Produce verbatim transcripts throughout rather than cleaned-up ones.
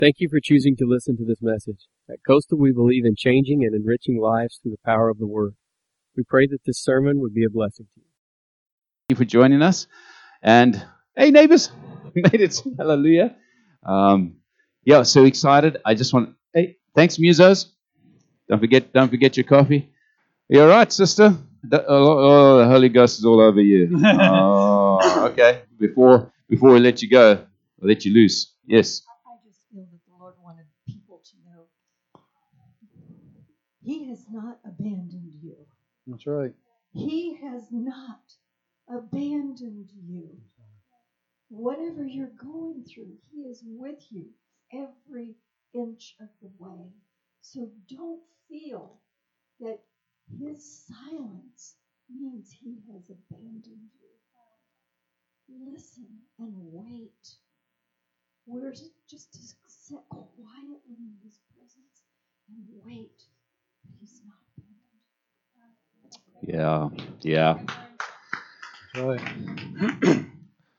Thank you for choosing to listen to this message. At Coastal, we believe in changing and enriching lives through the power of the Word. We pray that this sermon would be a blessing to you. Thank you for joining us. And hey, neighbors, we made it. Hallelujah. Um, yeah, so excited. I just want. Hey, thanks, musos. Don't forget. Don't forget your coffee. You all right, sister? The, oh, oh, the Holy Ghost is all over you. Oh, okay. Before before we let you go, I'll let you loose. Yes. I just feel that the Lord wanted people to know He has not abandoned you. That's right. He has not abandoned you. Whatever you're going through, He is with you every inch of the way. So don't feel that His silence means He has abandoned you. Listen and wait. We're just to sit quietly in His presence and wait that He's not abandoned. Yeah. Yeah. That's right.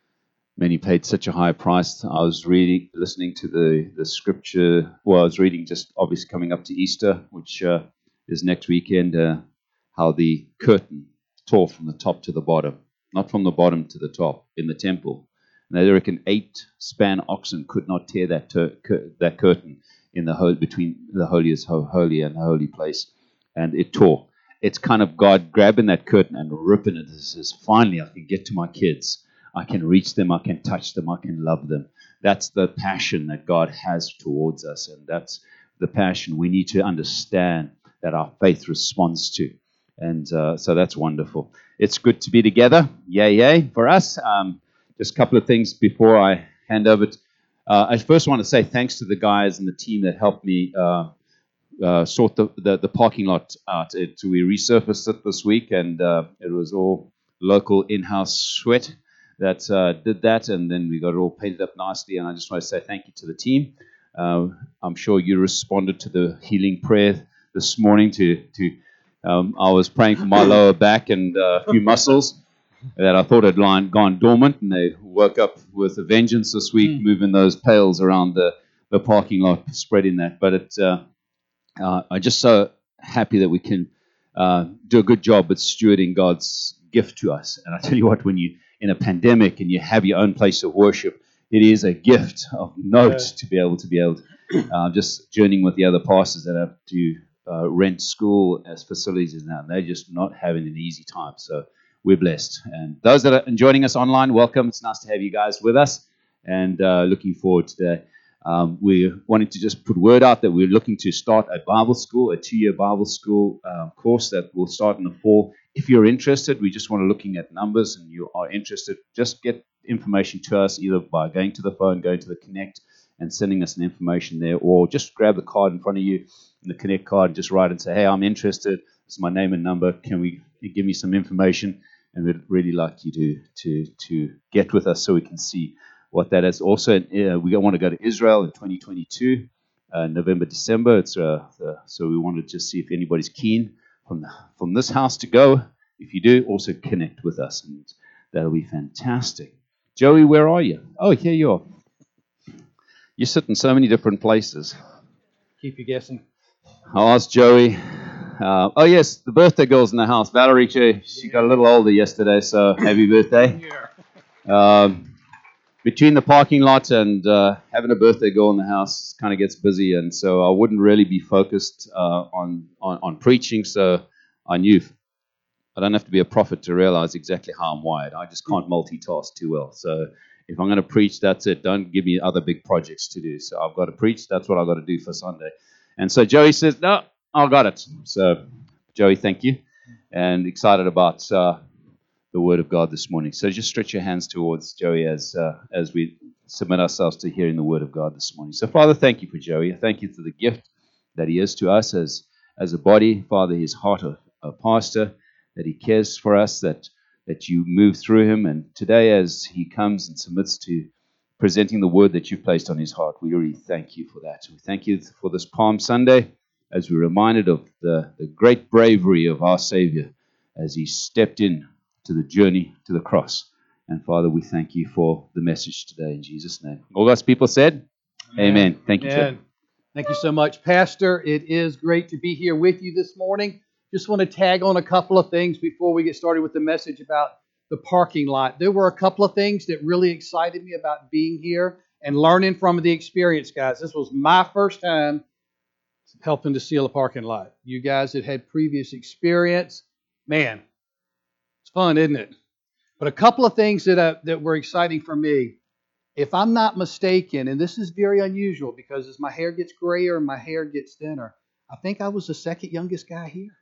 Many paid such a high price. I was reading, listening to the, the scripture. Well, I was reading just obviously coming up to Easter, which uh, is next weekend, uh, how the curtain tore from the top to the bottom, not from the bottom to the top in the temple. And they reckon eight span oxen could not tear that ter- cur- that curtain in the whole between the holiest ho- holy and the holy place, and it tore. It's kind of God grabbing that curtain and ripping it. This is finally I can get to my kids. I can reach them, I can touch them, I can love them. That's the passion that God has towards us, and that's the passion we need to understand that our faith responds to. And uh, so that's wonderful. It's good to be together. Yay, yay, for us. Um, just a couple of things before I hand over. To, uh, I first want to say thanks to the guys and the team that helped me uh, uh, sort the, the, the parking lot out. It, we resurfaced it this week, and uh, it was all local in-house sweat that uh, did that, and then we got it all painted up nicely, and I just want to say thank you to the team. Uh, I'm sure you responded to the healing prayer this morning. To, to um, I was praying for my lower back and uh, a few muscles that I thought had line, gone dormant, and they woke up with a vengeance this week, mm. moving those pails around the, the parking lot, spreading that. But it, uh, uh, I'm just so happy that we can uh, do a good job at stewarding God's gift to us. And I tell you what, when you in a pandemic and you have your own place of worship, it is a gift of note yeah. to be able to be able to, uh, just journeying with the other pastors that have to uh, rent school as facilities now. They're just not having an easy time. So we're blessed. And those that are joining us online, welcome. It's nice to have you guys with us, and uh, looking forward to that. Um, we wanted to just put word out that we're looking to start a Bible school, a two-year Bible school uh, course that will start in the fall. If you're interested, we just want to looking at numbers, and you are interested, just get information to us either by going to the phone, going to the Connect, and sending us an information there, or just grab the card in front of you, and the Connect card, and just write and say, hey, I'm interested. This is my name and number. Can we give me some information? And we'd really like you to to to get with us so we can see what that is. Also, uh, we want to go to Israel in twenty twenty-two, uh, November, December. It's uh, the, so we wanted to see if anybody's keen from the, from this house to go. If you do, also connect with us, and that'll be fantastic. Joey, where are you? Oh, here you are. You sit in so many different places. Keep you guessing. I'll ask Joey. Uh, oh, yes, the birthday girl's in the house. Valerie, she, she got a little older yesterday, so happy birthday. Um, between the parking lot and uh, having a birthday girl in the house, kind of gets busy, and so I wouldn't really be focused uh, on, on, on preaching, so I knew I don't have to be a prophet to realize exactly how I'm wired. I just can't multitask too well. So if I'm going to preach, that's it. Don't give me other big projects to do. So I've got to preach. That's what I've got to do for Sunday. And so Joey says, no, I got it. So Joey, thank you. And excited about uh, the Word of God this morning. So just stretch your hands towards Joey as uh, as we submit ourselves to hearing the Word of God this morning. So Father, thank you for Joey. Thank you for the gift that he is to us as, as a body. Father, his heart of a pastor, that he cares for us, that that you move through him. And today as he comes and submits to presenting the word that you've placed on his heart, we really thank you for that. We thank you for this Palm Sunday as we're reminded of the, the great bravery of our Savior as he stepped in to the journey to the cross. And Father, we thank you for the message today in Jesus' name. All God's people said, Amen. Thank you, Amen. Chip. Thank you so much, Pastor. It is great to be here with you this morning. Just want to tag on a couple of things before we get started with the message about the parking lot. There were a couple of things that really excited me about being here and learning from the experience, guys. This was my first time helping to seal a parking lot. You guys that had previous experience, man, it's fun, isn't it? But a couple of things that uh, that were exciting for me. If I'm not mistaken, and this is very unusual because as my hair gets grayer and my hair gets thinner, I think I was the second youngest guy here.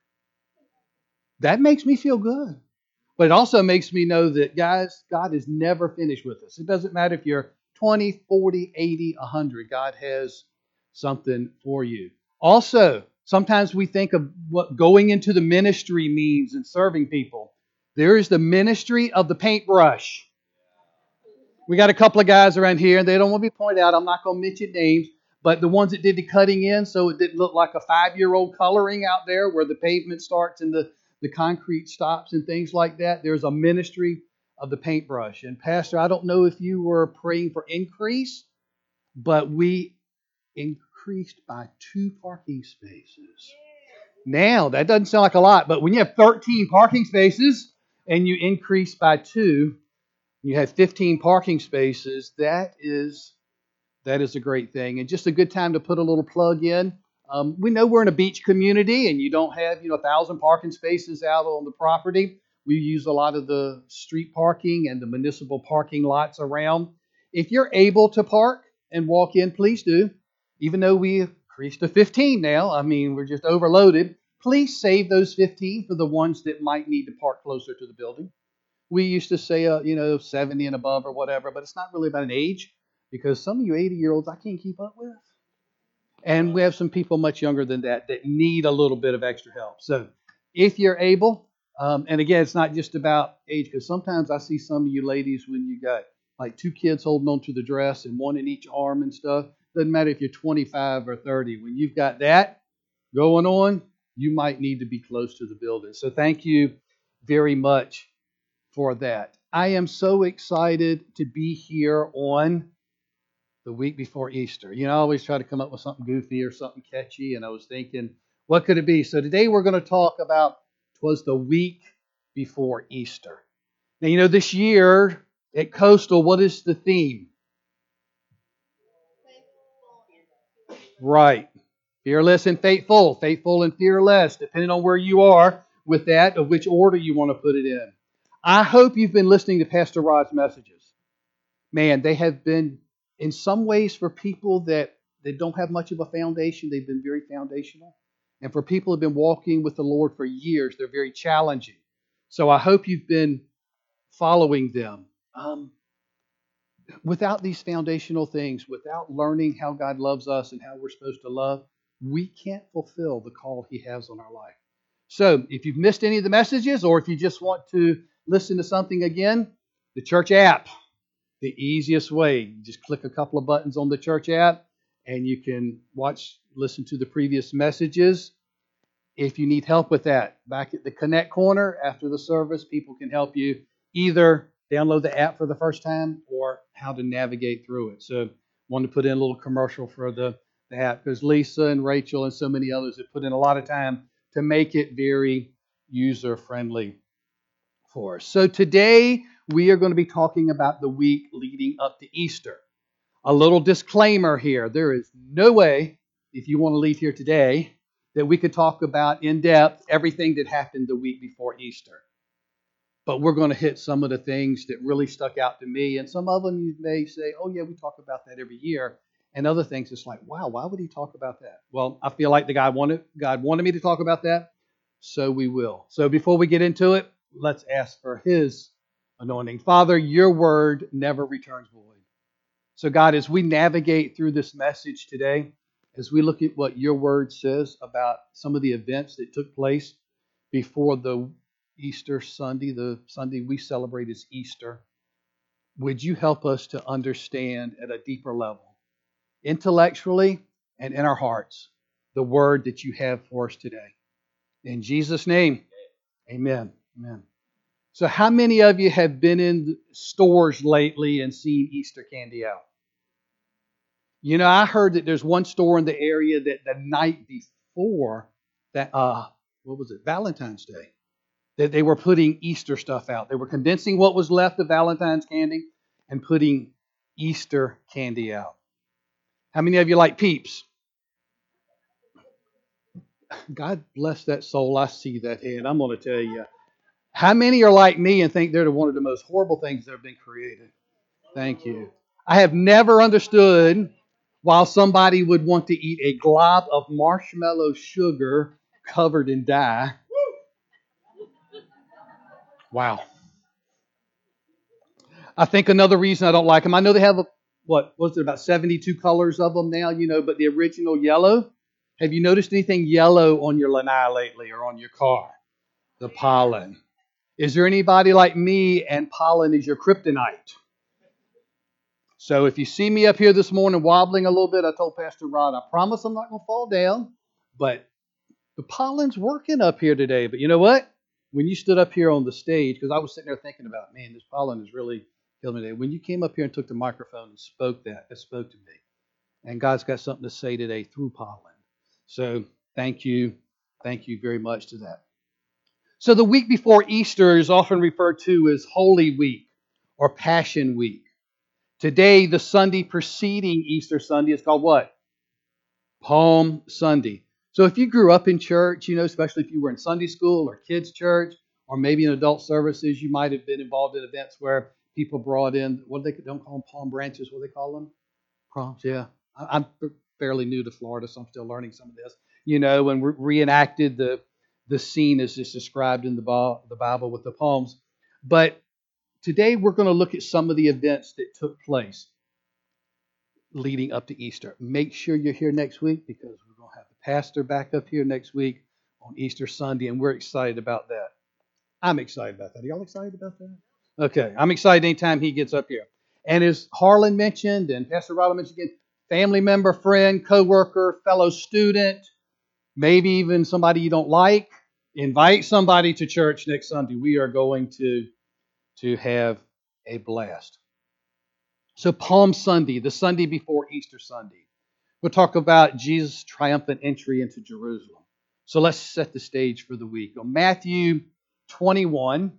That makes me feel good. But it also makes me know that, guys, God is never finished with us. It doesn't matter if you're twenty, forty, eighty, one hundred. God has something for you. Also, sometimes we think of what going into the ministry means and serving people. There is the ministry of the paintbrush. We got a couple of guys around here, and they don't want to be pointed out. I'm not going to mention names, but the ones that did the cutting in so it didn't look like a five-year-old coloring out there where the pavement starts and the, the concrete stops and things like that. There's a ministry of the paintbrush. And Pastor, I don't know if you were praying for increase, but we increased by two parking spaces. Now, that doesn't sound like a lot, but when you have thirteen parking spaces and you increase by two, you have fifteen parking spaces, that is that is a great thing. And just a good time to put a little plug in. Um, we know we're in a beach community and you don't have, you know, a thousand parking spaces out on the property. We use a lot of the street parking and the municipal parking lots around. If you're able to park and walk in, please do. Even though we increased to fifteen now, I mean, we're just overloaded. Please save those fifteen for the ones that might need to park closer to the building. We used to say, uh, you know, seventy and above or whatever, but it's not really about an age because some of you eighty-year-olds I can't keep up with. And we have some people much younger than that that need a little bit of extra help. So if you're able, um, and again, it's not just about age because sometimes I see some of you ladies when you got like two kids holding on to the dress and one in each arm and stuff. Doesn't matter if you're twenty-five or thirty. When you've got that going on, you might need to be close to the building. So thank you very much for that. I am so excited to be here on the week before Easter. You know, I always try to come up with something goofy or something catchy, and I was thinking, what could it be? So today we're going to talk about, twas the week before Easter. Now, you know, this year at Coastal, what is the theme? Right. Fearless and faithful. Faithful and fearless, depending on where you are with that, of which order you want to put it in. I hope you've been listening to Pastor Rod's messages. Man, they have been, in some ways, for people that, that don't have much of a foundation, they've been very foundational. And for people who have been walking with the Lord for years, they're very challenging. So I hope you've been following them. Um, without these foundational things, without learning how God loves us and how we're supposed to love, we can't fulfill the call He has on our life. So if you've missed any of the messages, or if you just want to listen to something again, the church app, the easiest way. You just click a couple of buttons on the church app and you can watch, listen to the previous messages. If you need help with that, back at the Connect Corner after the service, people can help you either download the app for the first time or how to navigate through it. So I wanted to put in a little commercial for the, the app because Lisa and Rachel and so many others have put in a lot of time to make it very user-friendly for us. So today we are going to be talking about the week leading up to Easter. A little disclaimer here. There is no way, if you want to leave here today, that we could talk about in depth everything that happened the week before Easter. But we're going to hit some of the things that really stuck out to me. And some of them you may say, oh yeah, we talk about that every year. And other things, it's like, wow, why would he talk about that? Well, I feel like the guy wanted, God wanted me to talk about that, so we will. So before we get into it, let's ask for His anointing. Father, your word never returns void. So God, as we navigate through this message today, as we look at what your word says about some of the events that took place before the Easter Sunday, the Sunday we celebrate as Easter, would you help us to understand at a deeper level, intellectually and in our hearts, the word that you have for us today. In Jesus' name, amen. Amen. So how many of you have been in stores lately and seen Easter candy out? You know, I heard that there's one store in the area that the night before that, uh, what was it, Valentine's Day, that they were putting Easter stuff out. They were condensing what was left of Valentine's candy and putting Easter candy out. How many of you like Peeps? God bless that soul. I see that hand. I'm going to tell you. How many are like me and think they're one of the most horrible things that have been created? Thank you. I have never understood why somebody would want to eat a glob of marshmallow sugar covered in dye. Wow. I think another reason I don't like them, I know they have, a, what, was it, about seventy-two colors of them now, you know, but the original yellow, have you noticed anything yellow on your lanai lately or on your car? The pollen. Is there anybody like me and pollen is your kryptonite? So if you see me up here this morning wobbling a little bit, I told Pastor Rod, I promise I'm not going to fall down, but the pollen's working up here today. But you know what? When you stood up here on the stage, because I was sitting there thinking about, man, this pollen is really killing me today. When you came up here and took the microphone and spoke that, it spoke to me. And God's got something to say today through pollen. So thank you. Thank you very much to that. So the week before Easter is often referred to as Holy Week or Passion Week. Today, the Sunday preceding Easter Sunday is called what? Palm Sunday. So if you grew up in church, you know, especially if you were in Sunday school or kids' church, or maybe in adult services, you might have been involved in events where people brought in, what do they don't call them, palm branches, what do they call them? Proms, yeah. I'm fairly new to Florida, so I'm still learning some of this. You know, when we reenacted the the scene as is described in the the Bible with the palms. But today we're going to look at some of the events that took place leading up to Easter. Make sure you're here next week because we're going to have the pastor back up here next week on Easter Sunday, and we're excited about that. I'm excited about that. Are y'all excited about that? Okay, I'm excited anytime he gets up here. And as Harlan mentioned, and Pastor Ronald mentioned again, family member, friend, co-worker, fellow student, maybe even somebody you don't like, invite somebody to church next Sunday. We are going to, to have a blast. So Palm Sunday, the Sunday before Easter Sunday, we'll talk about Jesus' triumphant entry into Jerusalem. So let's set the stage for the week. On Matthew twenty-one,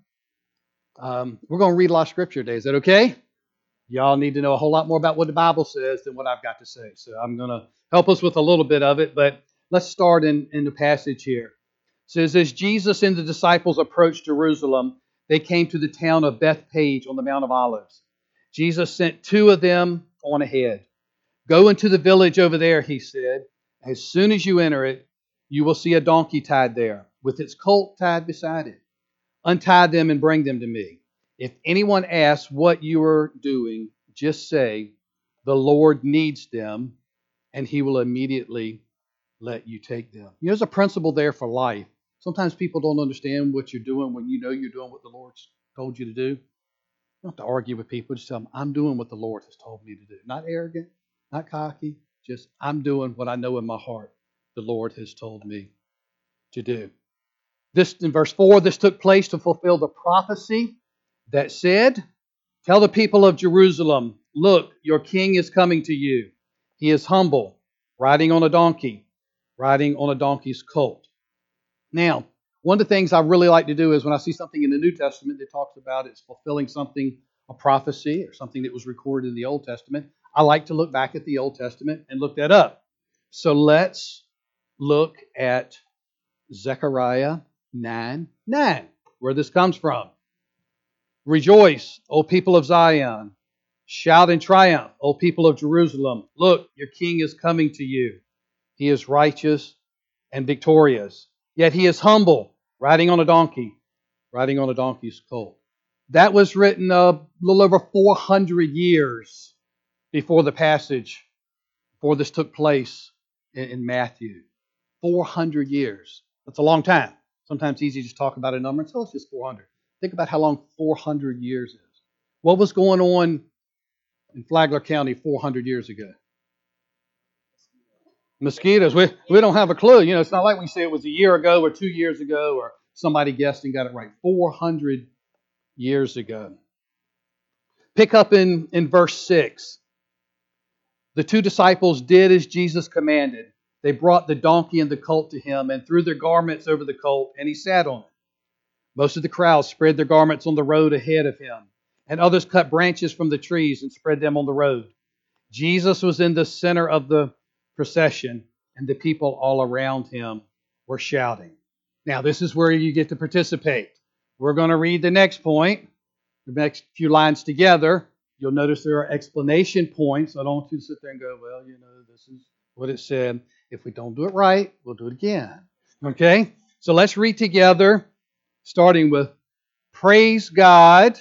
um, we're going to read a lot of scripture today. Is that okay? Y'all need to know a whole lot more about what the Bible says than what I've got to say. So I'm going to help us with a little bit of it, but let's start in, in the passage here. It says, as Jesus and the disciples approached Jerusalem, they came to the town of Bethpage on the Mount of Olives. Jesus sent two of them on ahead. Go into the village over there, he said. As soon as you enter it, you will see a donkey tied there, with its colt tied beside it. Untie them and bring them to me. If anyone asks what you are doing, just say, the Lord needs them, and he will immediately let you take them. You know, there's a principle there for life. Sometimes people don't understand what you're doing when you know you're doing what the Lord's told you to do. You don't have to argue with people. Just tell them, I'm doing what the Lord has told me to do. Not arrogant, not cocky. Just, I'm doing what I know in my heart the Lord has told me to do. This, in verse four, this took place to fulfill the prophecy that said, tell the people of Jerusalem, look, your king is coming to you. He is humble, riding on a donkey, riding on a donkey's colt. Now, one of the things I really like to do is when I see something in the New Testament that talks about it's fulfilling something, a prophecy or something that was recorded in the Old Testament, I like to look back at the Old Testament and look that up. So let's look at Zechariah nine nine, where this comes from. Rejoice, O people of Zion. Shout in triumph, O people of Jerusalem. Look, your king is coming to you. He is righteous and victorious. Yet he is humble, riding on a donkey, riding on a donkey's colt. That was written a little over four hundred years before the passage, before this took place in, in Matthew. four hundred years. That's a long time. Sometimes it's easy to just talk about a number and say, oh, it's just four hundred. Think about how long four hundred years is. What was going on in Flagler County four hundred years ago? Mosquitoes. We, we don't have a clue. You know, it's not like we say it was a year ago or two years ago or somebody guessed and got it right. four hundred years ago. Pick up in, in verse six. The two disciples did as Jesus commanded. They brought the donkey and the colt to him and threw their garments over the colt, and he sat on it. Most of the crowd spread their garments on the road ahead of him, and others cut branches from the trees and spread them on the road. Jesus was in the center of the procession, and the people all around him were shouting. Now, this is where you get to participate. We're going to read the next point, the next few lines together. You'll notice there are explanation points. I don't want you to sit there and go, well, you know, this is what it said. If we don't do it right, we'll do it again. Okay? So let's read together, starting with, praise God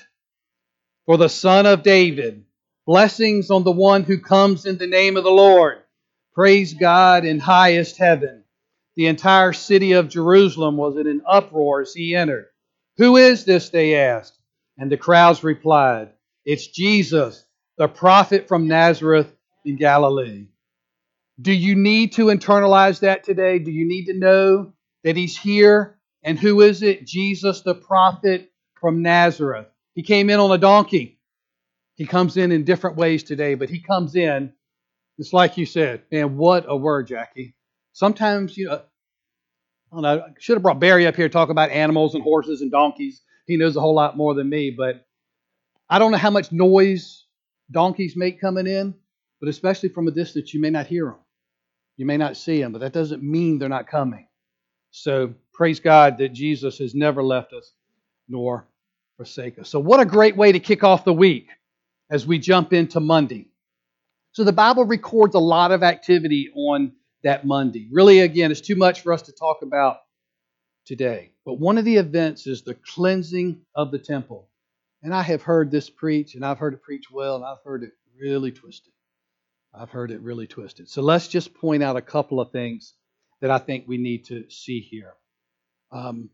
for the Son of David. Blessings on the one who comes in the name of the Lord. Praise God in highest heaven. The entire city of Jerusalem was in an uproar as he entered. Who is this? They asked. And the crowds replied, it's Jesus, the prophet from Nazareth in Galilee. Do you need to internalize that today? Do you need to know that he's here? And who is it? Jesus, the prophet from Nazareth. He came in on a donkey. He comes in in different ways today, but he comes in, it's like you said, man, what a word, Jackie. Sometimes, you know, I don't know, I should have brought Barry up here to talk about animals and horses and donkeys. He knows a whole lot more than me, but I don't know how much noise donkeys make coming in, but especially from a distance, you may not hear them. You may not see them, but that doesn't mean they're not coming. So praise God that Jesus has never left us nor forsake us. So what a great way to kick off the week as we jump into Monday. So the Bible records a lot of activity on that Monday. Really, again, it's too much for us to talk about today. But one of the events is the cleansing of the temple. And I have heard this preached, and I've heard it preached well, and I've heard it really twisted. I've heard it really twisted. So let's just point out a couple of things that I think we need to see here. Um,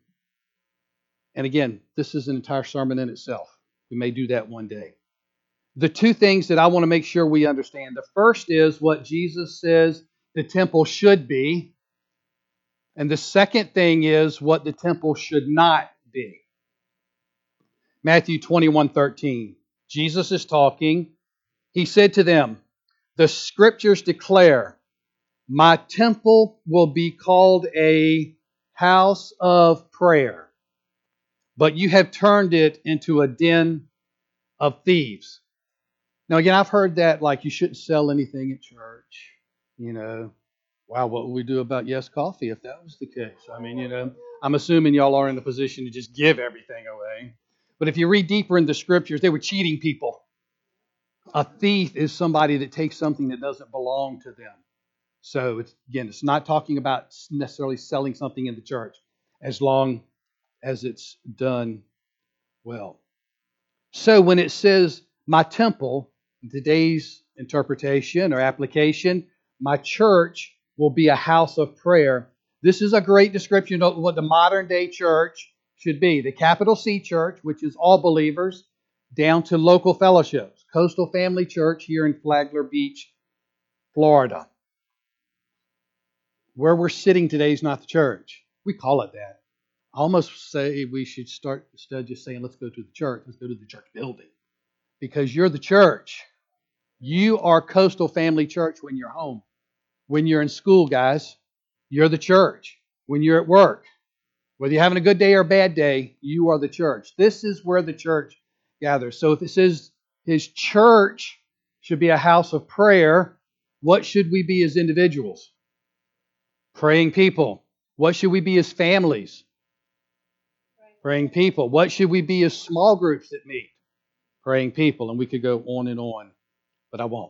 and again, this is an entire sermon in itself. We may do that one day. The two things that I want to make sure we understand. The first is what Jesus says the temple should be. And the second thing is what the temple should not be. Matthew twenty-one thirteen. Jesus is talking. He said to them, the scriptures declare, my temple will be called a house of prayer, but you have turned it into a den of thieves. Now, again, I've heard that like you shouldn't sell anything at church. You know, wow, what would we do about Yes Coffee if that was the case? I mean, you know, I'm assuming y'all are in a position to just give everything away. But if you read deeper in the scriptures, they were cheating people. A thief is somebody that takes something that doesn't belong to them. So, it's, again, it's not talking about necessarily selling something in the church as long as it's done well. So, when it says, my temple, in today's interpretation or application, my church will be a house of prayer. This is a great description of what the modern day church should be. The capital C church, which is all believers, down to local fellowships. Coastal Family Church here in Flagler Beach, Florida. Where we're sitting today is not the church. We call it that. I almost say we should start, instead of just saying, let's go to the church, let's go to the church building. Because you're the church. You are Coastal Family Church when you're home. When you're in school, guys, you're the church. When you're at work, whether you're having a good day or a bad day, you are the church. This is where the church gathers. So if it says his church should be a house of prayer, what should we be as individuals? Praying people. What should we be as families? Praying people. What should we be as small groups that meet? Praying people. And we could go on and on, but I won't.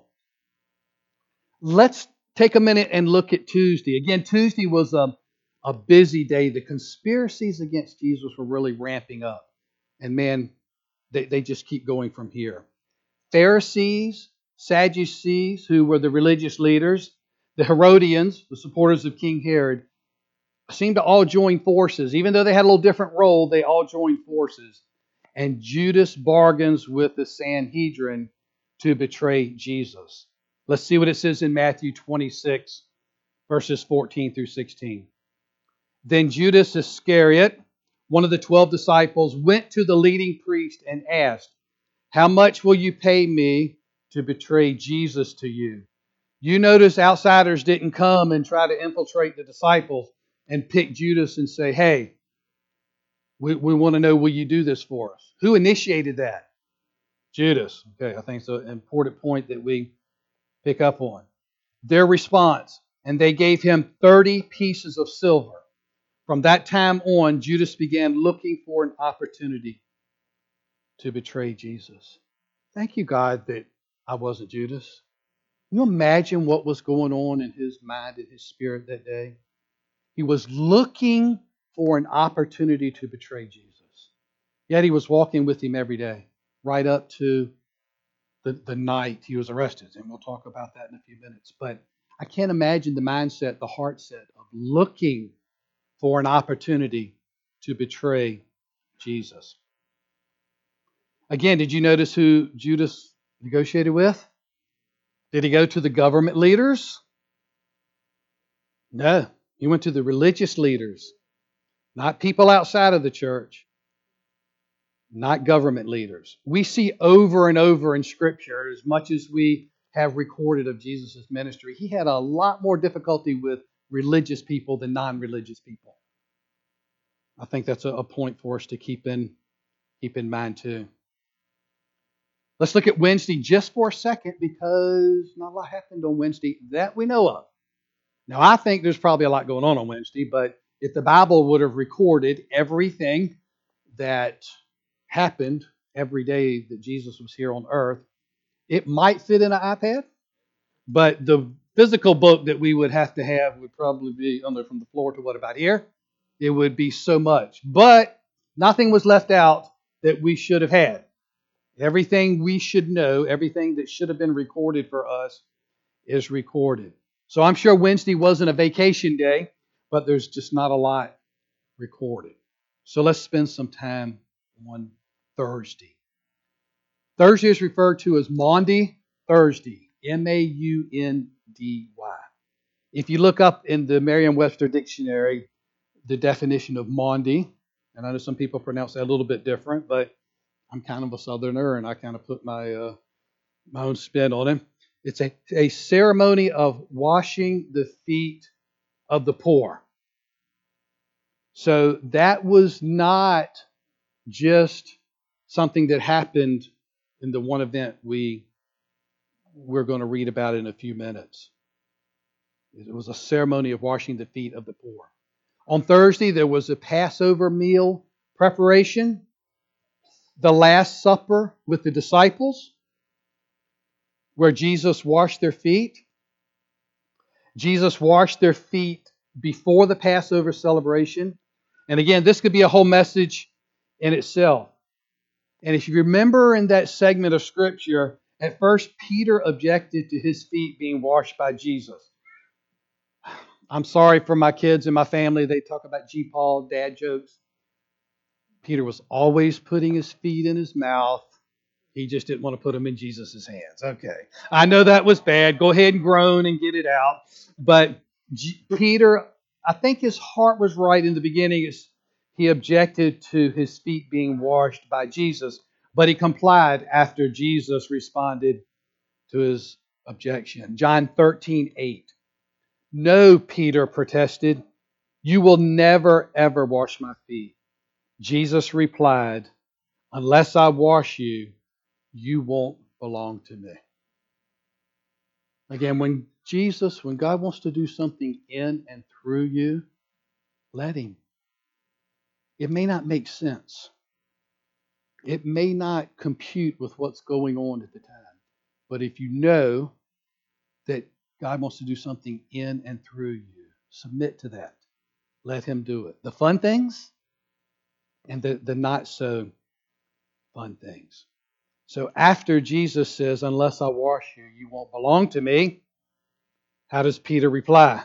Let's take a minute and look at Tuesday. Again, Tuesday was a, a busy day. The conspiracies against Jesus were really ramping up. And man, they, they just keep going from here. Pharisees, Sadducees, who were the religious leaders, the Herodians, the supporters of King Herod, seemed to all join forces. Even though they had a little different role, they all joined forces. And Judas bargains with the Sanhedrin to betray Jesus. Let's see what it says in Matthew twenty-six, verses fourteen through sixteen. Then Judas Iscariot, one of the twelve disciples, went to the leading priest and asked, how much will you pay me to betray Jesus to you? You notice outsiders didn't come and try to infiltrate the disciples and pick Judas and say, hey, we, we want to know, will you do this for us? Who initiated that? Judas. Okay, I think it's an important point that we pick up on. Their response, and they gave him thirty pieces of silver. From that time on, Judas began looking for an opportunity to betray Jesus. Thank you, God, that I wasn't Judas. Can you imagine what was going on in his mind and his spirit that day? He was looking for an opportunity to betray Jesus. Yet he was walking with him every day, right up to the, the night he was arrested. And we'll talk about that in a few minutes. But I can't imagine the mindset, the heart set of looking for an opportunity to betray Jesus. Again, did you notice who Judas negotiated with? Did he go to the government leaders? No. He went to the religious leaders, not people outside of the church, not government leaders. We see over and over in Scripture, as much as we have recorded of Jesus' ministry, he had a lot more difficulty with religious people than non-religious people. I think that's a point for us to keep in, keep in mind too. Let's look at Wednesday just for a second, because not a lot happened on Wednesday that we know of. Now, I think there's probably a lot going on on Wednesday, but if the Bible would have recorded everything that happened every day that Jesus was here on earth, it might fit in an iPad, but the physical book that we would have to have would probably be under from the floor to what about here? It would be so much. But nothing was left out that we should have had. Everything we should know, everything that should have been recorded for us is recorded. So I'm sure Wednesday wasn't a vacation day, but there's just not a lot recorded. So let's spend some time on Thursday. Thursday is referred to as Maundy Thursday, M A U N D Y. If you look up in the Merriam-Webster dictionary, the definition of Maundy, and I know some people pronounce that a little bit different, but I'm kind of a Southerner, and I kind of put my uh, my own spin on it. It's a, a ceremony of washing the feet of the poor. So that was not just something that happened in the one event we, we're going to read about in a few minutes. It was a ceremony of washing the feet of the poor. On Thursday, there was a Passover meal preparation, the Last Supper with the disciples, where Jesus washed their feet. Jesus washed their feet before the Passover celebration. And again, this could be a whole message in itself. And if you remember in that segment of Scripture, at first Peter objected to his feet being washed by Jesus. I'm sorry for my kids and my family. They talk about G. Paul, dad jokes. Peter was always putting his feet in his mouth. He just didn't want to put them in Jesus' hands. Okay. I know that was bad. Go ahead and groan and get it out. But G- Peter, I think his heart was right in the beginning. He objected to his feet being washed by Jesus, but he complied after Jesus responded to his objection. John thirteen eight. No, Peter protested. You will never, ever wash my feet. Jesus replied, unless I wash you, you won't belong to me. Again, when Jesus, when God wants to do something in and through you, let Him. It may not make sense. It may not compute with what's going on at the time. But if you know that God wants to do something in and through you, submit to that. Let Him do it. The fun things and the, the not so fun things. So after Jesus says, unless I wash you, you won't belong to me, how does Peter reply?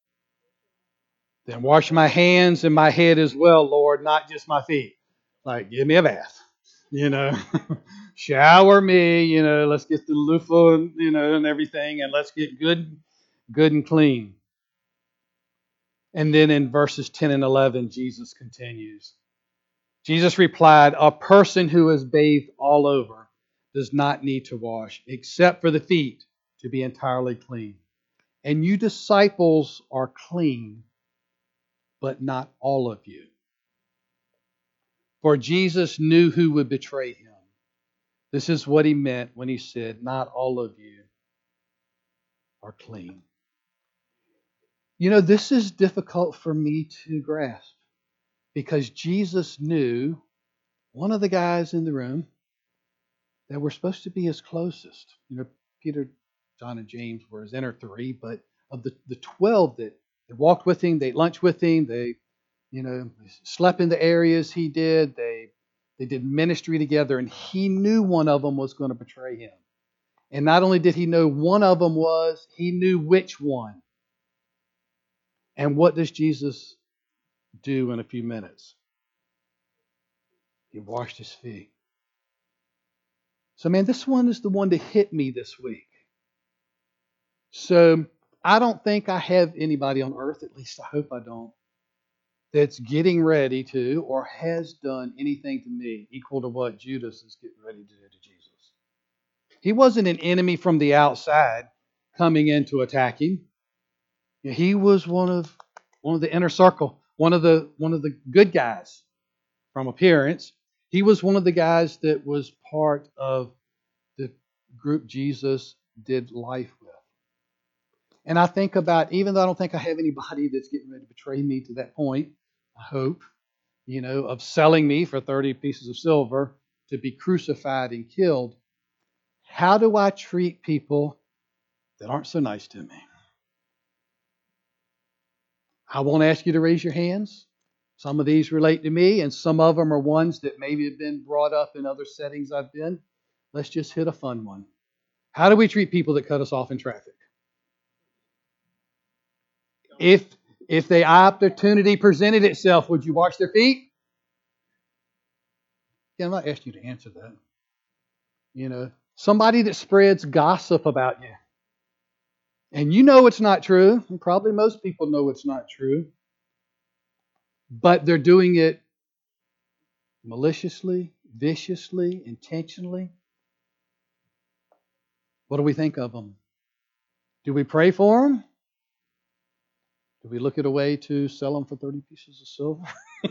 Then wash my hands and my head as well, Lord, not just my feet. Like, give me a bath, you know. Shower me, you know, let's get the loofah, you know, and everything, and let's get good, good and clean. And then in verses ten and eleven, Jesus continues. Jesus replied, a person who is bathed all over does not need to wash, except for the feet, to be entirely clean. And you disciples are clean, but not all of you. For Jesus knew who would betray him. This is what he meant when he said, not all of you are clean. You know, this is difficult for me to grasp because Jesus knew one of the guys in the room that were supposed to be his closest. You know, Peter, John, and James were his inner three, but of the, the twelve that, that walked with him, they ate lunch with him, they, you know, slept in the areas he did, they they did ministry together, and he knew one of them was going to betray him. And not only did he know one of them was, he knew which one. And what does Jesus do in a few minutes? He washed his feet. So, man, this one is the one that hit me this week. So, I don't think I have anybody on earth, at least I hope I don't, that's getting ready to or has done anything to me equal to what Judas is getting ready to do to Jesus. He wasn't an enemy from the outside coming in to attack him. He was one of one of the inner circle, one of the one of the good guys from appearance. He was one of the guys that was part of the group Jesus did life with. And I think about, even though I don't think I have anybody that's getting ready to betray me to that point, I hope, you know, of selling me for thirty pieces of silver to be crucified and killed, how do I treat people that aren't so nice to me? I won't ask you to raise your hands. Some of these relate to me, and some of them are ones that maybe have been brought up in other settings I've been. Let's just hit a fun one. How do we treat people that cut us off in traffic? If if the opportunity presented itself, would you wash their feet? Yeah, I'm not asking you to answer that. You know, somebody that spreads gossip about you. And you know it's not true. And probably most people know it's not true. But they're doing it maliciously, viciously, intentionally. What do we think of them? Do we pray for them? Do we look at a way to sell them for thirty pieces of silver?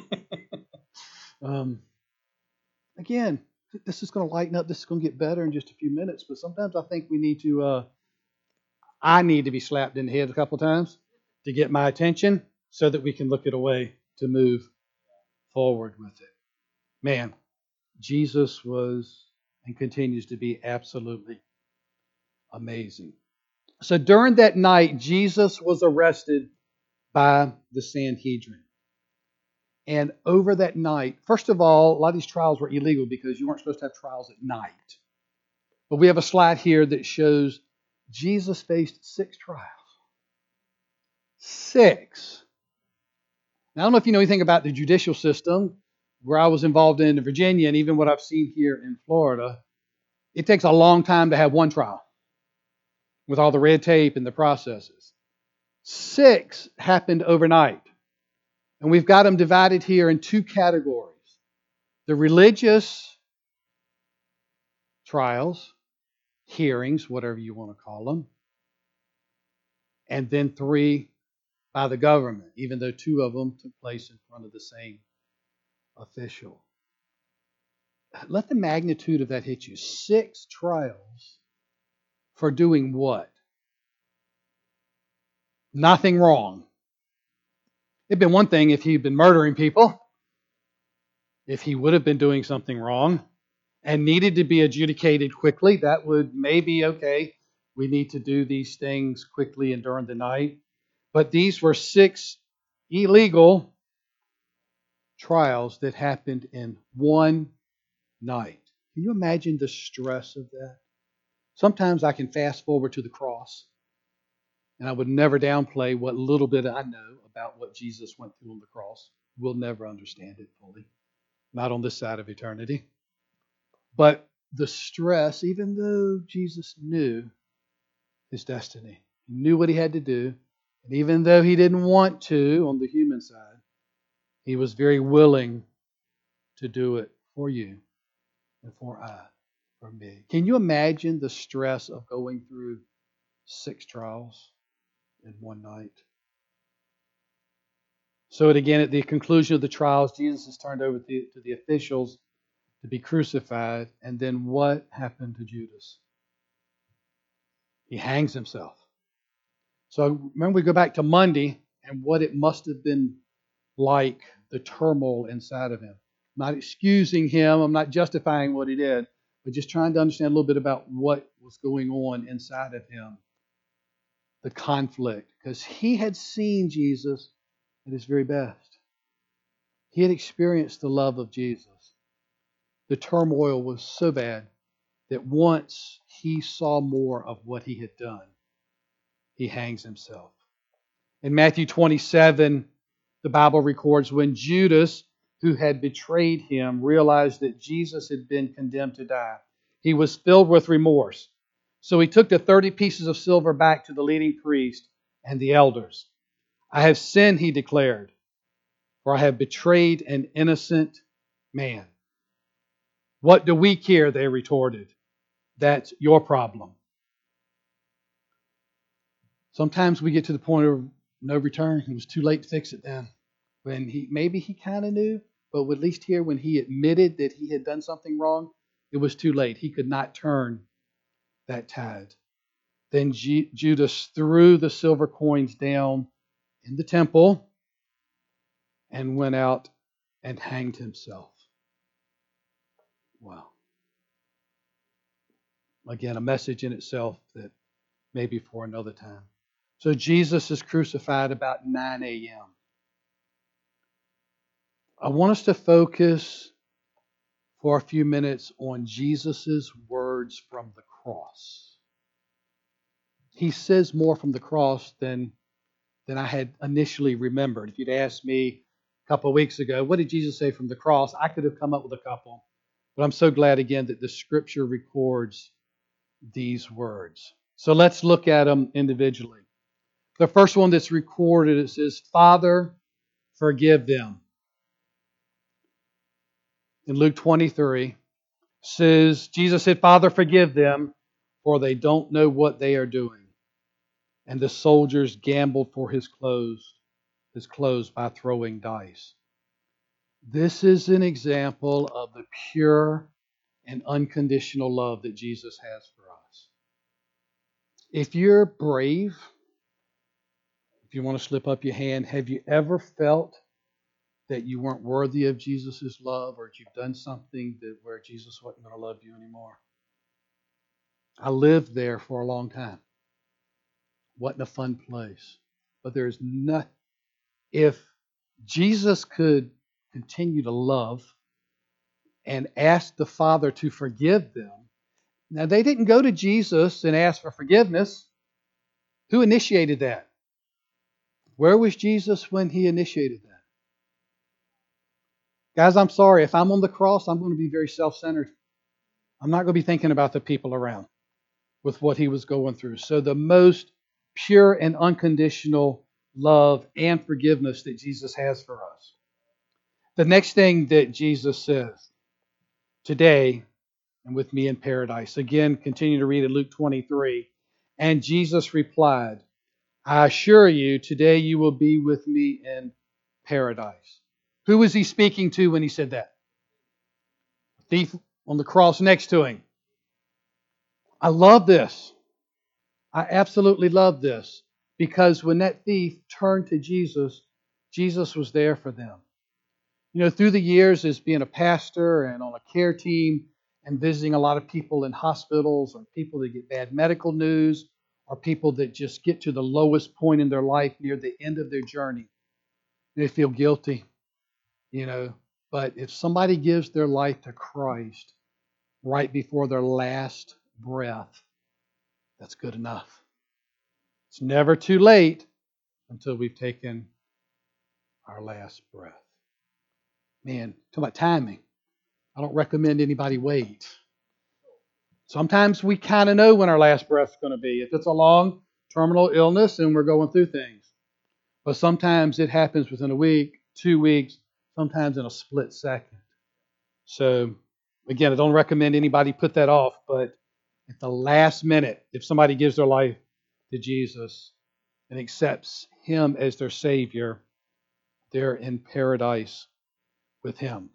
um, again, this is going to lighten up. This is going to get better in just a few minutes. But sometimes I think we need to, uh, I need to be slapped in the head a couple of times to get my attention so that we can look at a way to move forward with it. Man, Jesus was and continues to be absolutely amazing. So during that night, Jesus was arrested by the Sanhedrin. And over that night, first of all, a lot of these trials were illegal because you weren't supposed to have trials at night. But we have a slide here that shows Jesus faced six trials. Six. Now, I don't know if you know anything about the judicial system, where I was involved in Virginia and even what I've seen here in Florida. It takes a long time to have one trial with all the red tape and the processes. Six happened overnight. And we've got them divided here in two categories. The religious trials, hearings, whatever you want to call them. And then three by the government, even though two of them took place in front of the same official. Let the magnitude of that hit you. Six trials for doing what? Nothing wrong. It'd been one thing if he'd been murdering people, if he would have been doing something wrong and needed to be adjudicated quickly. That would maybe, okay, we need to do these things quickly and during the night. But these were six illegal trials that happened in one night. Can you imagine the stress of that? Sometimes I can fast forward to the cross, and I would never downplay what little bit I know about what Jesus went through on the cross. We'll never understand it fully, not on this side of eternity. But the stress, even though Jesus knew his destiny, he knew what he had to do, and even though he didn't want to on the human side, he was very willing to do it for you and for I, for me. Can you imagine the stress of going through Six trials in one night. So again, at the conclusion of the trials, Jesus is turned over to the, to the officials to be crucified. And then what happened to Judas? He hangs himself. So remember, we go back to Monday and what it must have been like, the turmoil inside of him. I'm not excusing him. I'm not justifying what he did, but just trying to understand a little bit about what was going on inside of him. The conflict. Because he had seen Jesus at his very best. He had experienced the love of Jesus. The turmoil was so bad that once he saw more of what he had done, he hangs himself. In Matthew twenty-seven, the Bible records when Judas, who had betrayed him, realized that Jesus had been condemned to die, he was filled with remorse. So he took the thirty pieces of silver back to the leading priest and the elders. I have sinned, he declared, for I have betrayed an innocent man. What do we care? They retorted. That's your problem. Sometimes we get to the point of no return. It was too late to fix it then. When he maybe he kind of knew, but at least here when he admitted that he had done something wrong, it was too late. He could not turn that tide. Then G- Judas threw the silver coins down in the temple and went out and hanged himself. Wow. Again, a message in itself that maybe for another time. So Jesus is crucified about nine a.m. I want us to focus for a few minutes on Jesus' words from the cross. He says more from the cross than, than I had initially remembered. If you'd asked me a couple of weeks ago, what did Jesus say from the cross? I could have come up with a couple. But I'm so glad again that the Scripture records these words. So let's look at them individually. The first one that's recorded, it says, Father, forgive them. In Luke twenty-three, says, Jesus said, Father, forgive them, for they don't know what they are doing. And the soldiers gambled for his clothes, his clothes by throwing dice. This is an example of the pure and unconditional love that Jesus has for us. If you're brave, if you want to slip up your hand, have you ever felt that you weren't worthy of Jesus' love, or you've done something that where Jesus wasn't going to love you anymore? I lived there for a long time. Wasn't a fun place. But there's not. If Jesus could continue to love and ask the Father to forgive them. Now, they didn't go to Jesus and ask for forgiveness. Who initiated that? Where was Jesus when he initiated that? Guys, I'm sorry. If I'm on the cross, I'm going to be very self-centered. I'm not going to be thinking about the people around with what he was going through. So the most pure and unconditional love and forgiveness that Jesus has for us. The next thing that Jesus says, today, and with me in paradise. Again, continue to read in Luke twenty-three. And Jesus replied, I assure you, today you will be with me in paradise. Who was he speaking to when he said that? The thief on the cross next to him. I love this. I absolutely love this. Because when that thief turned to Jesus, Jesus was there for them. You know, through the years as being a pastor and on a care team and visiting a lot of people in hospitals or people that get bad medical news or people that just get to the lowest point in their life near the end of their journey, they feel guilty, you know. But if somebody gives their life to Christ right before their last breath, that's good enough. It's never too late until we've taken our last breath. Man, talk about timing. I don't recommend anybody wait. Sometimes we kind of know when our last breath's going to be. If it's a long terminal illness and we're going through things. But sometimes it happens within a week, two weeks, sometimes in a split second. So, again, I don't recommend anybody put that off. But at the last minute, if somebody gives their life to Jesus and accepts Him as their Savior, they're in paradise with Him.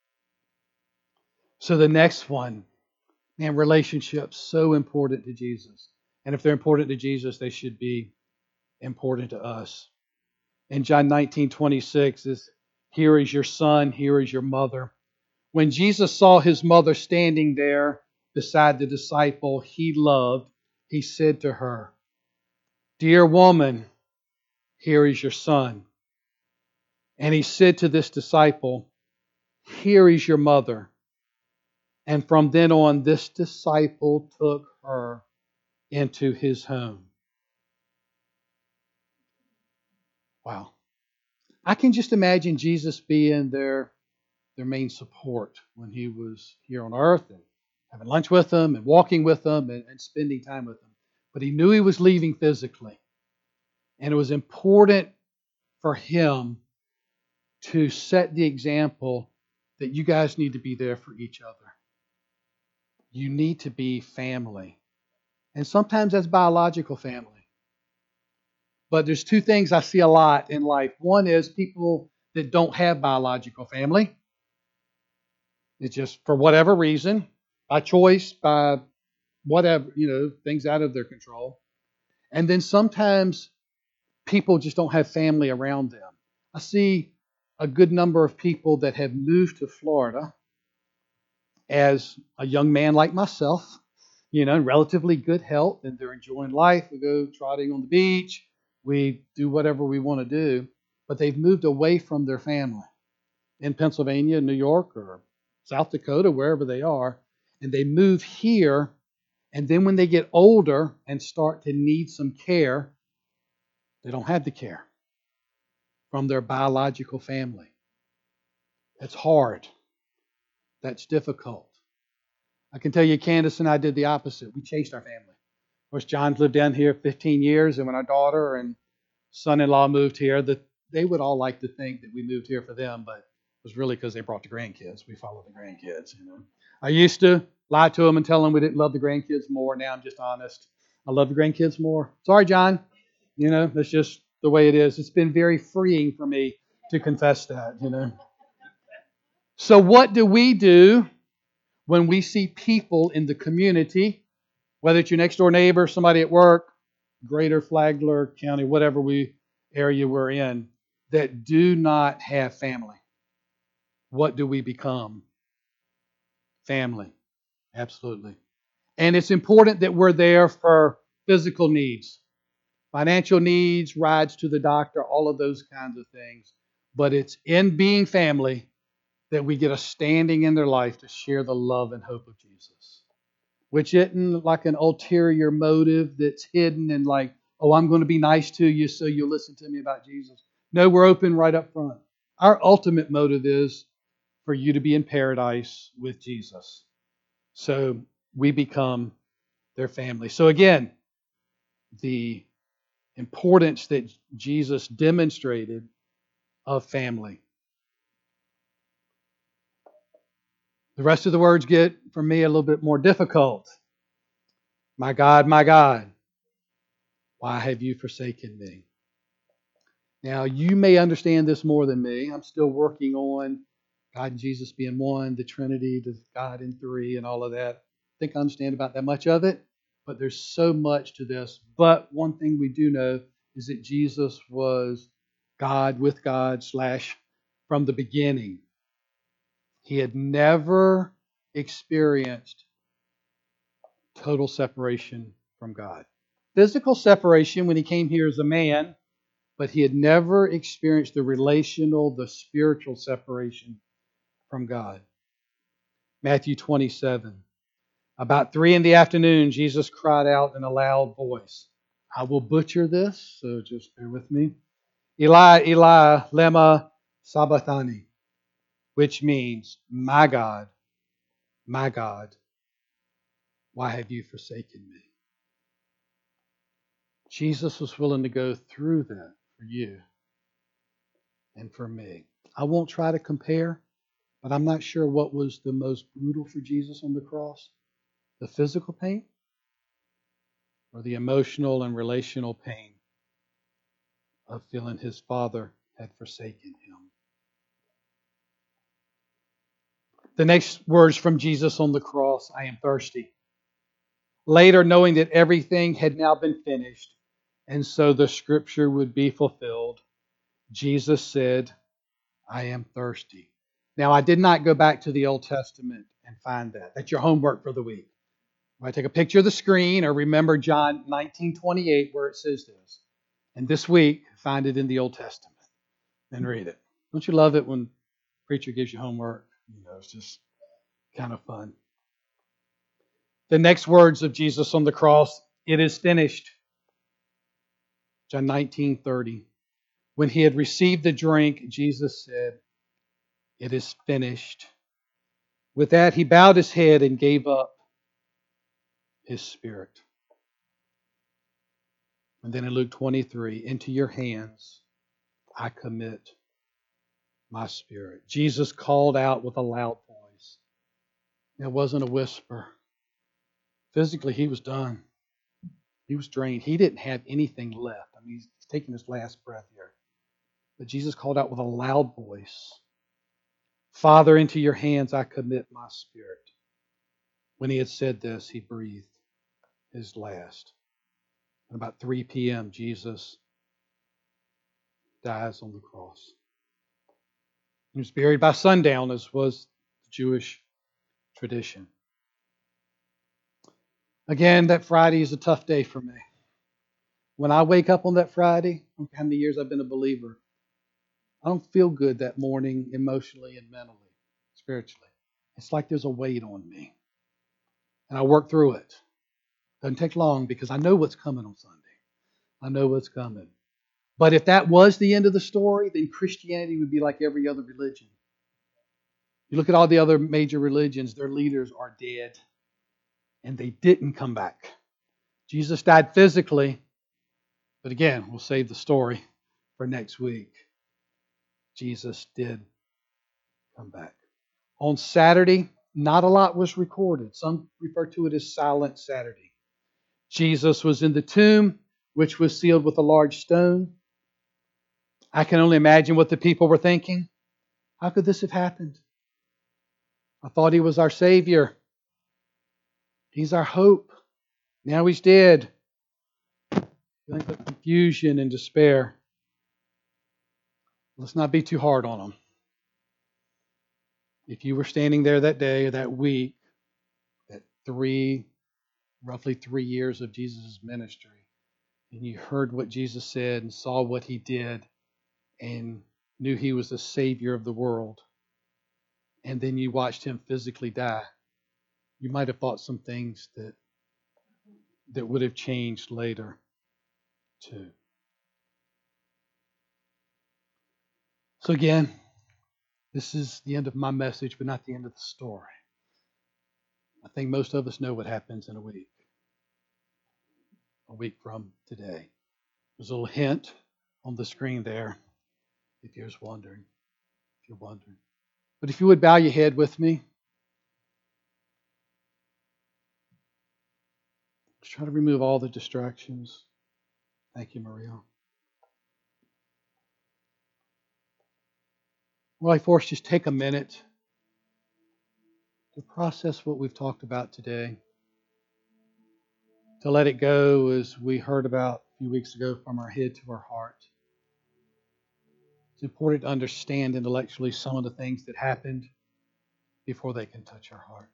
So the next one, man, relationships, so important to Jesus. And if they're important to Jesus, they should be important to us. In John nineteen twenty-six is, here is your son, here is your mother. When Jesus saw His mother standing there beside the disciple He loved, He said to her, dear woman, here is your son. And He said to this disciple, here is your mother. And from then on, this disciple took her into His home. Wow. I can just imagine Jesus being their, their main support when He was here on earth and having lunch with them and walking with them and, and spending time with them. But He knew He was leaving physically. And it was important for Him to set the example that you guys need to be there for each other. You need to be family. And sometimes that's biological family. But there's two things I see a lot in life. One is people that don't have biological family. It's just for whatever reason, by choice, by whatever, you know, things out of their control. And then sometimes people just don't have family around them. I see a good number of people that have moved to Florida as a young man like myself, you know, in relatively good health, and they're enjoying life. We go trotting on the beach. We do whatever we want to do. But they've moved away from their family in Pennsylvania, New York, or South Dakota, wherever they are. And they move here. And then when they get older and start to need some care, they don't have the care from their biological family. It's hard. That's difficult. I can tell you, Candace and I did the opposite. We chased our family. Of course, John's lived down here fifteen years, and when our daughter and son-in-law moved here, the, they would all like to think that we moved here for them, but it was really because they brought the grandkids. We followed the grandkids. You know, I used to lie to them and tell them we didn't love the grandkids more. Now I'm just honest. I love the grandkids more. Sorry, John. You know, that's just the way it is. It's been very freeing for me to confess that, you know. So what do we do when we see people in the community, whether it's your next door neighbor, somebody at work, Greater Flagler County, whatever we area we're in, that do not have family? What do we become? Family. Absolutely. And it's important that we're there for physical needs, financial needs, rides to the doctor, all of those kinds of things. But it's in being family that we get a standing in their life to share the love and hope of Jesus, which isn't like an ulterior motive that's hidden and like, oh, I'm going to be nice to you so you'll listen to me about Jesus. No, we're open right up front. Our ultimate motive is for you to be in paradise with Jesus. So we become their family. So again, the importance that Jesus demonstrated of family. The rest of the words get, for me, a little bit more difficult. My God, my God, why have you forsaken me? Now, you may understand this more than me. I'm still working on God and Jesus being one, the Trinity, the God in three, and all of that. I think I understand about that much of it, but there's so much to this. But one thing we do know is that Jesus was God with God slash from the beginning. He had never experienced total separation from God. Physical separation when he came here as a man, but he had never experienced the relational, the spiritual separation from God. Matthew twenty-seven. About three in the afternoon, Jesus cried out in a loud voice. I will butcher this, so just bear with me. Eli, Eli, lema sabachthani, which means, my God, my God, why have you forsaken me? Jesus was willing to go through that for you and for me. I won't try to compare, but I'm not sure what was the most brutal for Jesus on the cross. The physical pain? or the emotional and relational pain of feeling his father had forsaken him. The next words from Jesus on the cross, I am thirsty. Later, knowing that everything had now been finished, and so the scripture would be fulfilled, Jesus said, I am thirsty. Now, I did not go back to the Old Testament and find that. That's your homework for the week. If I take a picture of the screen or remember John nineteen twenty-eight where it says this. And this week, find it in the Old Testament and read it. Don't you love it when the preacher gives you homework? You know, it's just kind of fun. The next words of Jesus on the cross, it is finished. John nineteen thirty. When he had received the drink, Jesus said, it is finished. With that, he bowed his head and gave up his spirit. And then in Luke twenty-three, into your hands I commit my spirit. Jesus called out with a loud voice. It wasn't a whisper. Physically, he was done. He was drained. He didn't have anything left. I mean, he's taking his last breath here. But Jesus called out with a loud voice, Father, into your hands I commit my spirit. When he had said this, he breathed his last. At about three p.m., Jesus dies on the cross. He was buried by sundown, as was the Jewish tradition. Again, that Friday is a tough day for me. When I wake up on that Friday, I don't know how many years I've been a believer, I don't feel good that morning emotionally and mentally, spiritually. It's like there's a weight on me. And I work through it. Doesn't take long because I know what's coming on Sunday. I know what's coming. But if that was the end of the story, then Christianity would be like every other religion. You look at all the other major religions, their leaders are dead. And they didn't come back. Jesus died physically. But again, we'll save the story for next week. Jesus did come back. On Saturday, not a lot was recorded. Some refer to it as Silent Saturday. Jesus was in the tomb, which was sealed with a large stone. I can only imagine what the people were thinking. How could this have happened? I thought he was our Savior. He's our hope. Now he's dead. Feeling of confusion and despair. Let's not be too hard on him. If you were standing there that day or that week, that three, roughly three years of Jesus' ministry, and you heard what Jesus said and saw what he did and knew he was the Savior of the world, and then you watched him physically die, you might have thought some things that that would have changed later too. So again, this is the end of my message, but not the end of the story. I think most of us know what happens in a week. A week from today. There's a little hint on the screen there, if you're wondering. If you're wondering. But if you would bow your head with me. Just try to remove all the distractions. Thank you, Maria. Well, I force just take a minute to process what we've talked about today. To let it go as we heard about a few weeks ago from our head to our heart. It's important to understand intellectually some of the things that happened before they can touch our heart.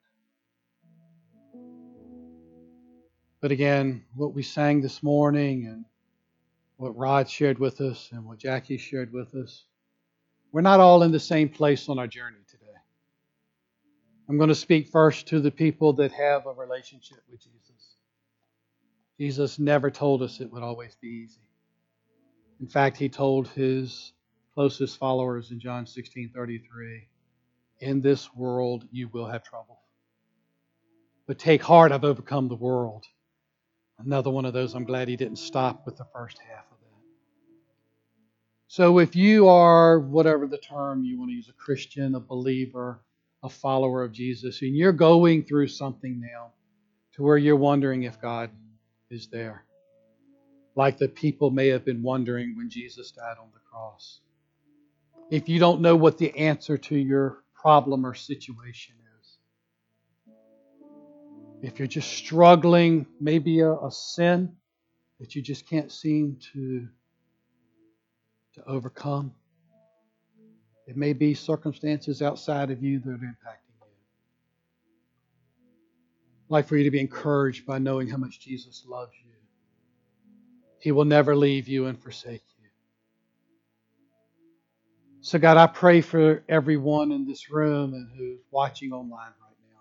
But again, what we sang this morning and what Rod shared with us and what Jackie shared with us, we're not all in the same place on our journey today. I'm going to speak first to the people that have a relationship with Jesus. Jesus never told us it would always be easy. In fact, he told his closest followers in John sixteen thirty-three, in this world you will have trouble. But take heart, I've overcome the world. Another one of those, I'm glad he didn't stop with the first half of that. So if you are, whatever the term you want to use, a Christian, a believer, a follower of Jesus, and you're going through something now to where you're wondering if God is there. Like the people may have been wondering when Jesus died on the cross. If you don't know what the answer to your problem or situation is, if you're just struggling, maybe a, a sin that you just can't seem to, to overcome, it may be circumstances outside of you that are impacting you. I'd like for you to be encouraged by knowing how much Jesus loves you. He will never leave you and forsake you. So God, I pray for everyone in this room and who's watching online right now,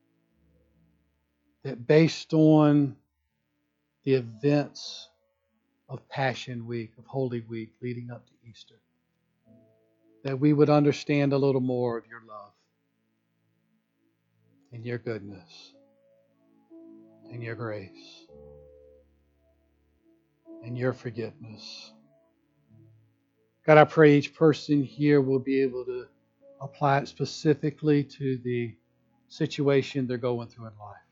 that based on the events of Passion Week, of Holy Week leading up to Easter, that we would understand a little more of your love and your goodness and your grace and your forgiveness. God, I pray each person here will be able to apply it specifically to the situation they're going through in life.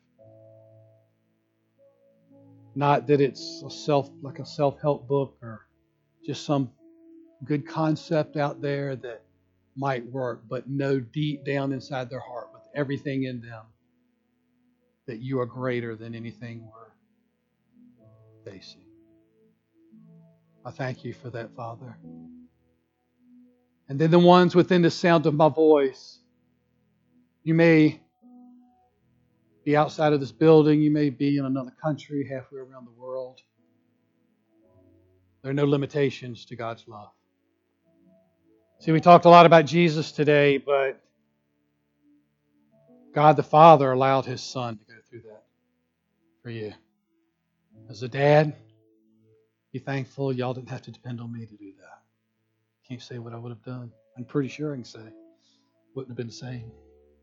Not that it's a self like a self-help book or just some good concept out there that might work, but know deep down inside their heart with everything in them that you are greater than anything we're facing. I thank you for that, Father. And then the ones within the sound of my voice, you may be outside of this building, you may be in another country, halfway around the world. There are no limitations to God's love. See, we talked a lot about Jesus today, but God the Father allowed His Son to go through that for you. As a dad, be thankful y'all didn't have to depend on me to do that. Can't say what I would have done. I'm pretty sure I can say. Wouldn't have been the same.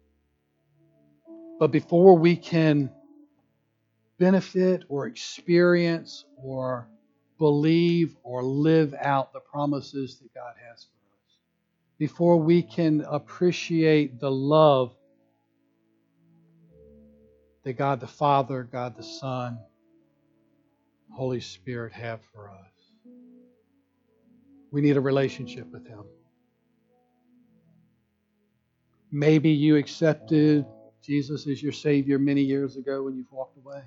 But before we can benefit or experience or believe or live out the promises that God has for us, before we can appreciate the love that God the Father, God the Son, Holy Spirit have for us, we need a relationship with Him. Maybe you accepted Jesus as your Savior many years ago when you've walked away.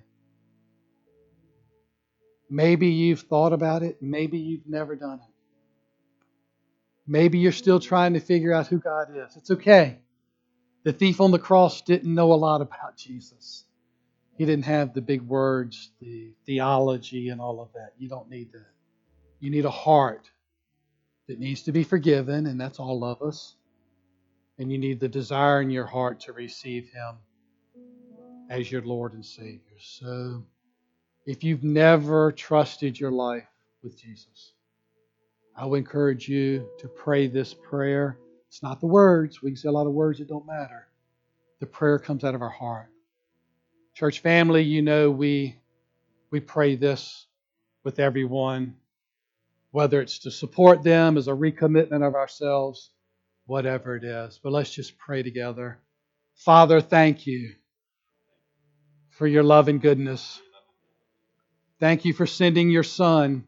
Maybe you've thought about it. Maybe you've never done it. Maybe you're still trying to figure out who God is. It's okay. The thief on the cross didn't know a lot about Jesus. He didn't have the big words, the theology and all of that. You don't need that. You need a heart that needs to be forgiven, and that's all of us. And you need the desire in your heart to receive Him as your Lord and Savior. So, if you've never trusted your life with Jesus, I would encourage you to pray this prayer. It's not the words. We can say a lot of words that don't matter. The prayer comes out of our heart. Church family, you know we we pray this with everyone, whether it's to support them as a recommitment of ourselves, whatever it is. But let's just pray together. Father, thank you for your love and goodness. Thank you for sending your Son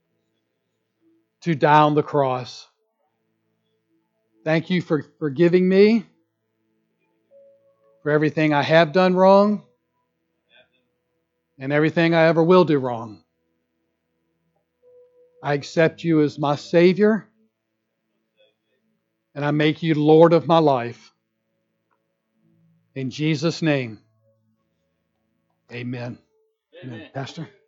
to die on the cross. Thank you for forgiving me for everything I have done wrong and everything I ever will do wrong. I accept you as my Savior, and I make you Lord of my life. In Jesus' name, amen. Amen. Pastor?